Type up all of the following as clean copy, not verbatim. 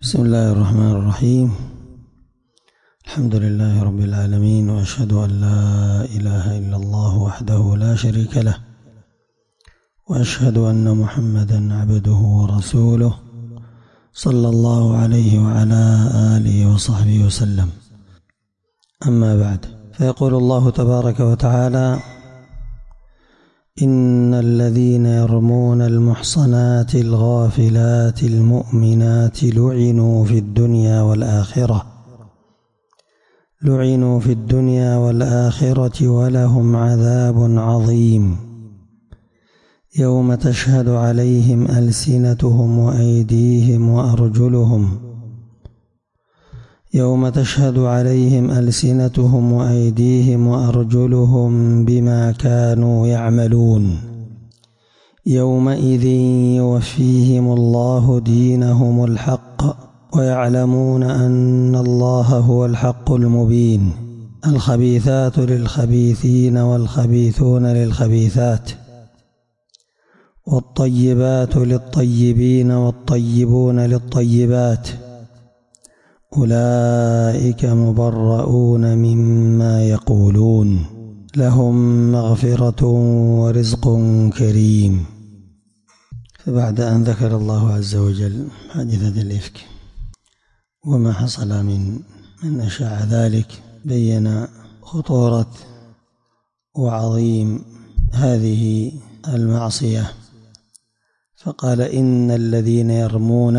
بسم الله الرحمن الرحيم. الحمد لله رب العالمين، وأشهد أن لا إله إلا الله وحده لا شريك له، وأشهد أن محمدا عبده ورسوله صلى الله عليه وعلى آله وصحبه وسلم. أما بعد، فيقول الله تبارك وتعالى: إن الذين يرمون المحصنات الغافلات المؤمنات لعنوا في الدنيا والآخرة ولهم عذاب عظيم يوم تشهد عليهم ألسنتهم وأيديهم وأرجلهم بما كانوا يعملون يومئذ يوفيهم الله دينهم الحق ويعلمون أن الله هو الحق المبين. الخبيثات للخبيثين والخبيثون للخبيثات، والطيبات للطيبين والطيبون للطيبات، أولئك مبرؤون مما يقولون لهم مغفرة ورزق كريم. فبعد أن ذكر الله عز وجل حادثة الإفك وما حصل من أشاع ذلك، بين خطورة وعظيم هذه المعصية، فقال: إن الذين يرمون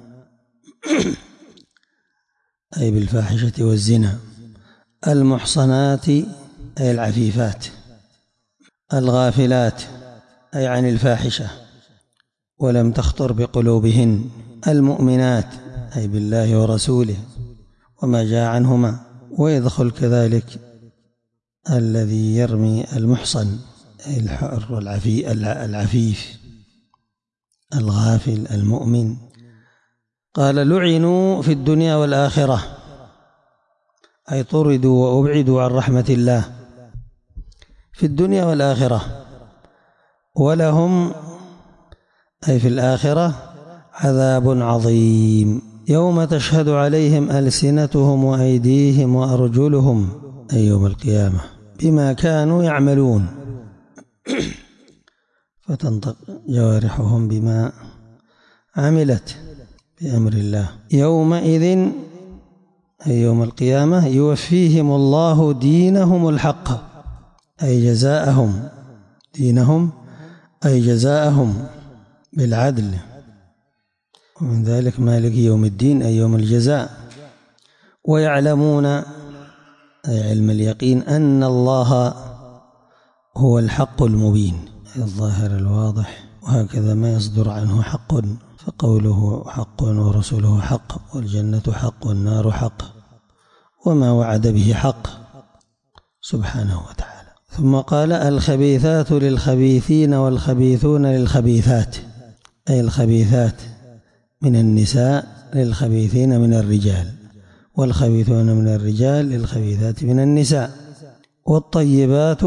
أي بالفاحشة والزنا، المحصنات أي العفيفات، الغافلات أي عن الفاحشة ولم تخطر بقلوبهن، المؤمنات أي بالله ورسوله وما جاء عنهما، ويدخل كذلك الذي يرمي المحصن أي الحر العفيف الغافل المؤمن. قال: لعنوا في الدنيا والآخرة، أي طردوا وأبعدوا عن رحمة الله في الدنيا والآخرة، ولهم أي في الآخرة عذاب عظيم يوم تشهد عليهم ألسنتهم وأيديهم وأرجلهم أي يوم القيامة بما كانوا يعملون، فتنطق جوارحهم بما عملت بأمر الله. يومئذ أي يوم القيامة يوفيهم الله دينهم الحق أي جزاءهم، دينهم أي جزاءهم بالعدل، ومن ذلك مالك يوم الدين أي يوم الجزاء. ويعلمون أي علم اليقين أن الله هو الحق المبين أي الظاهر الواضح، وهكذا ما يصدر عنه حق، فقوله حق ورسوله حق، والجنة حق والنار حق، وما وعد به حق سبحانه وتعالى. ثم قال: الخبيثات للخبيثين والخبيثون للخبيثات، أي الخبيثات من النساء للخبيثين من الرجال، والخبيثون من الرجال للخبيثات من النساء، والطيبات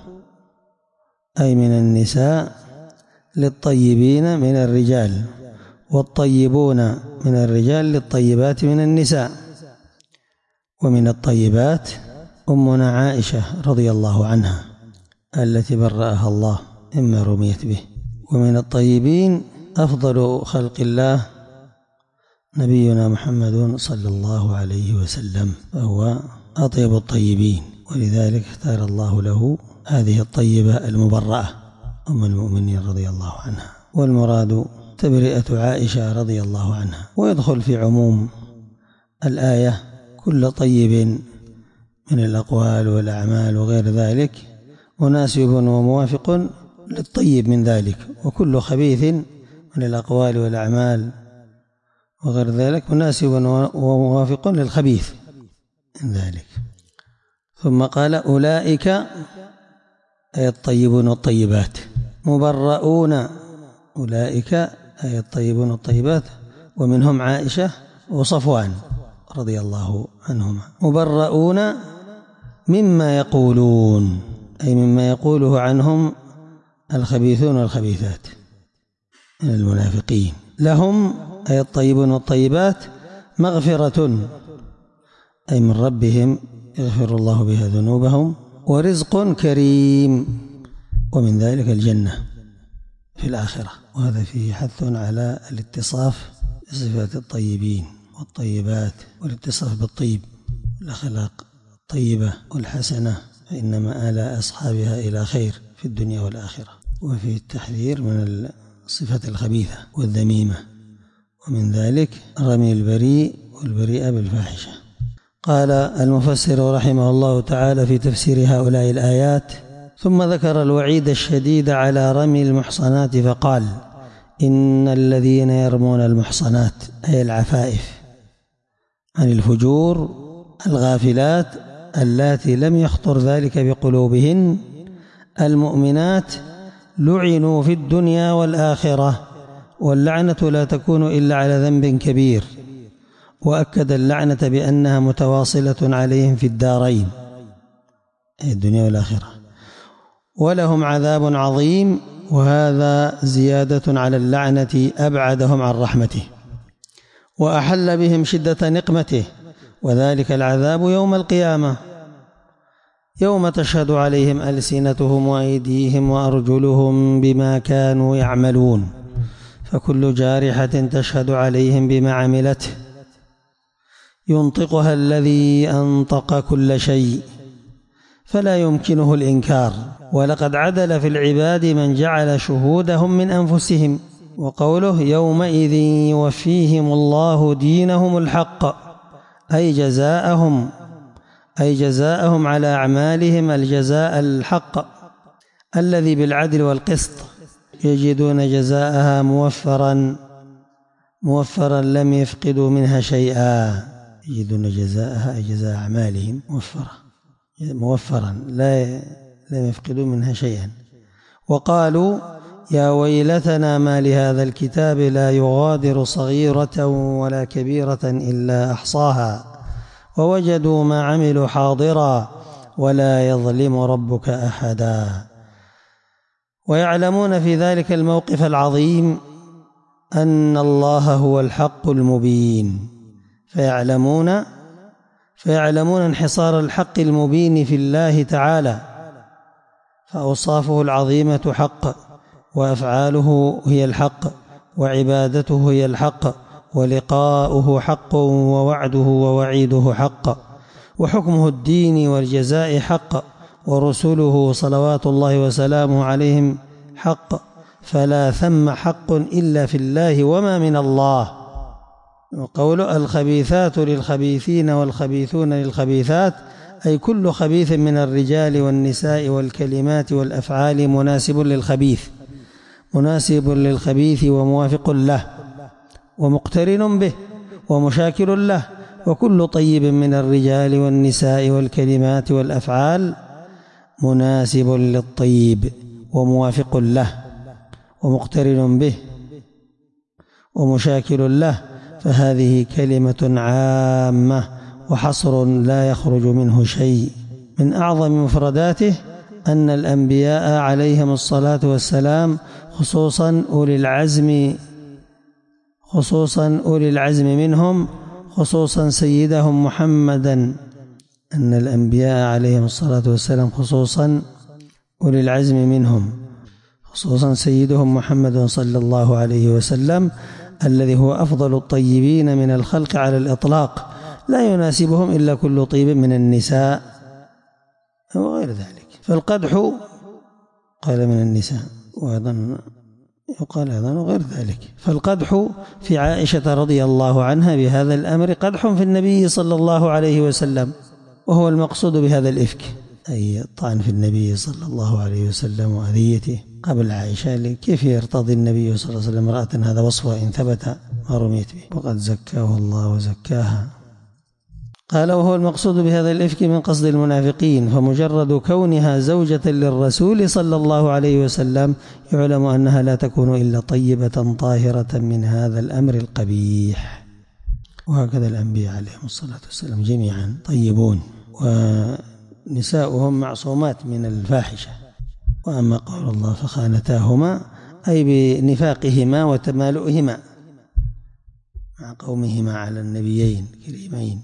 أي من النساء للطيبين من الرجال، والطيبون من الرجال للطيبات من النساء. ومن الطيبات أمنا عائشة رضي الله عنها التي برأها الله مما رميت به. ومن الطيبين أفضل خلق الله نبينا محمد صلى الله عليه وسلم، فهو أطيب الطيبين، ولذلك اختار الله له هذه الطيبة المبرأة أم المؤمنين رضي الله عنها. والمراد تبرئة عائشة رضي الله عنها. ويدخل في عموم الآية كل طيب من الأقوال والأعمال وغير ذلك مناسب وموافق للطيب من ذلك، وكل خبيث من الأقوال والأعمال وغير ذلك مناسب وموافق للخبيث من ذلك. ثم قال: أولئك أي الطيبون والطيبات مبرؤون، أولئك أي الطيبون والطيبات، ومنهم عائشة وصفوان رضي الله عنهما، مبرؤون مما يقولون أي مما يقوله عنهم الخبيثون والخبيثات من المنافقين. لهم أي الطيبون والطيبات مغفرة أي من ربهم يغفر الله بها ذنوبهم، ورزق كريم، ومن ذلك الجنة في الآخرة. وهذا فيه حث على الاتصاف بصفات الطيبين والطيبات، والاتصاف بالطيب والأخلاق الطيبة والحسنة، فإن مآل أصحابها إلى خير في الدنيا والآخرة. وفيه التحذير من الصفات الخبيثة والذميمة، ومن ذلك رمي البريء والبريء بالفاحشة. قال المفسر رحمه الله تعالى في تفسير هؤلاء الآيات: ثم ذكر الوعيد الشديد على رمي المحصنات فقال: إن الذين يرمون المحصنات أي العفائف عن الفجور الغافلات اللاتي لم يخطر ذلك بقلوبهن المؤمنات لعنوا في الدنيا والآخرة، واللعنة لا تكون إلا على ذنب كبير، وأكد اللعنة بأنها متواصلة عليهم في الدارين أي الدنيا والآخرة، ولهم عذاب عظيم. وهذا زيادة على اللعنة أبعدهم عن رحمته، وأحل بهم شدة نقمته، وذلك العذاب يوم القيامة، يوم تشهد عليهم ألسنتهم وأيديهم وأرجلهم بما كانوا يعملون، فكل جارحة تشهد عليهم بما عملته ينطقها الذي أنطق كل شيء فلا يمكنه الإنكار. ولقد عدل في العباد من جعل شهودهم من أنفسهم، وقوله يومئذ يوفيهم الله دينهم الحق أي جزاءهم على أعمالهم الجزاء الحق الذي بالعدل والقسط، يجدون جزاءها موفرا لم يفقدوا منها شيئا. يجدون جزاءها أي جزاء أعمالهم موفرا لم يفقدوا منها شيئا. وقالوا يا ويلتنا ما لهذا الكتاب لا يغادر صغيرة ولا كبيرة إلا أحصاها ووجدوا ما عملوا حاضرا ولا يظلم ربك أحدا. ويعلمون في ذلك الموقف العظيم أن الله هو الحق المبين، فيعلمون انحصار الحق المبين في الله تعالى، فأوصافه العظيمة حق، وأفعاله هي الحق، وعبادته هي الحق، ولقاؤه حق، ووعده ووعيده حق، وحكمه الدين والجزاء حق، ورسله صلوات الله وسلامه عليهم حق، فلا ثم حق إلا في الله وما من الله. وقول الخبيثات للخبيثين والخبيثون للخبيثات أي كل خبيث من الرجال والنساء والكلمات والأفعال مناسب للخبيث وموافق له ومقترن به ومشاكل له، وكل طيب من الرجال والنساء والكلمات والأفعال مناسب للطيب وموافق له ومقترن به ومشاكل له، فهذه كلمة عامة وحصر لا يخرج منه شيء. من أعظم مفرداته أن الأنبياء عليهم الصلاة والسلام خصوصا أولي العزم منهم، خصوصا سيدهم محمدا، أن الأنبياء عليهم الصلاة والسلام خصوصا أولي العزم منهم، خصوصا سيدهم محمد صلى الله عليه وسلم الذي هو أفضل الطيبين من الخلق على الإطلاق، لا يناسبهم إلا كل طيب من النساء وغير ذلك. فالقدح قال من النساء، وأيضا يقال أيضا وغير ذلك. فالقدح في عائشة رضي الله عنها بهذا الأمر قدح في النبي صلى الله عليه وسلم، وهو المقصود بهذا الإفك أي الطعن في النبي صلى الله عليه وسلم وأذيته قبل عائشة. كيف يرتضي النبي صلى الله عليه وسلم امرأة هذا وصفها إن ثبت ما رميت به وقد زكاه الله وزكاها. قال وهو المقصود بهذا الإفك من قصد المنافقين، فمجرد كونها زوجة للرسول صلى الله عليه وسلم يعلم أنها لا تكون إلا طيبة طاهرة من هذا الأمر القبيح. وهكذا الأنبياء عليهم الصلاة والسلام جميعا طيبون، ونساؤهم معصومات من الفاحشة. وأما قول الله فخانتاهما أي بنفاقهما وتمالؤهما مع قومهما على النبيين الكريمين.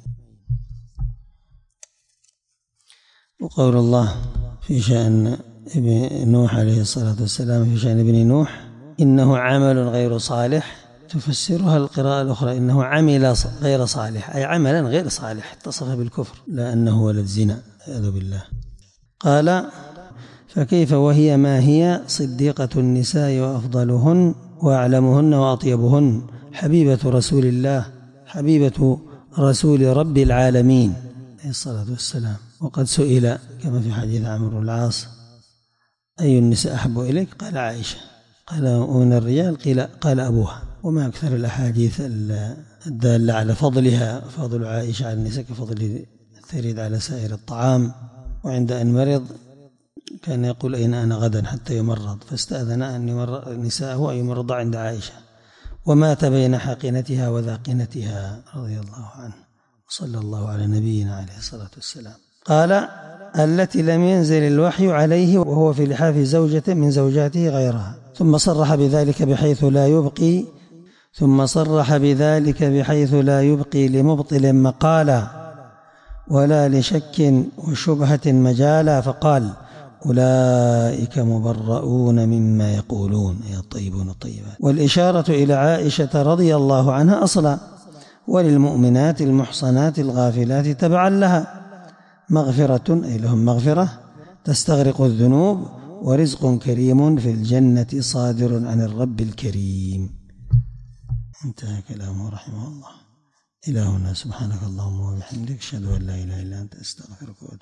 وقول الله في شأن ابن نوح عليه الصلاة والسلام في شأن ابن نوح إنه عمل غير صالح، تفسرها القراءة الأخرى إنه عمل غير صالح، أي عملا غير صالح اتصف بالكفر، لا أنه ولد زنا أعوذ بالله. قال فكيف وهي ما هي صديقة النساء وأفضلهن وأعلمهن وأطيبهن، حبيبة رسول الله، حبيبة رسول رب العالمين عليه الصلاة والسلام. وقد سئل كما في حديث عمرو بن العاص أي النساء أحب إليك؟ قال عائشة. قال ومن الرجال؟ قال أبوها. وما أكثر الأحاديث الدالة على فضلها، فضل عائشة على النساء كفضل الثريد على سائر الطعام. وعند أن مرض كان يقول أين أنا غدا حتى يمرض، فاستأذن أن يمرض نساءه أن يمرض عند عائشة، ومات بين حاقنتها وذاقنتها رضي الله عنه. صلى الله على نبينا عليه الصلاة والسلام. قال التي لم ينزل الوحي عليه وهو في لحاف زوجة من زوجاته غيرها، ثم صرح بذلك بحيث لا يبقي لمبطل مقالا ولا لشك وشبهة مجالا، فقال أولئك مبرؤون مما يقولون، أي الطيبون الطيبات. والإشارة إلى عائشة رضي الله عنها أصلا، وللمؤمنات المحصنات الغافلات تبعا لها مغفرة، أي لهم مغفرة تستغرق الذنوب، ورزق كريم في الجنة صادر عن الرب الكريم. انتهى كلامه رحمه الله. إلى هنا، سبحانك اللهم وبحمدك، أشهد أن لا إله إلا أنت، أستغفرك وأتوب إليك.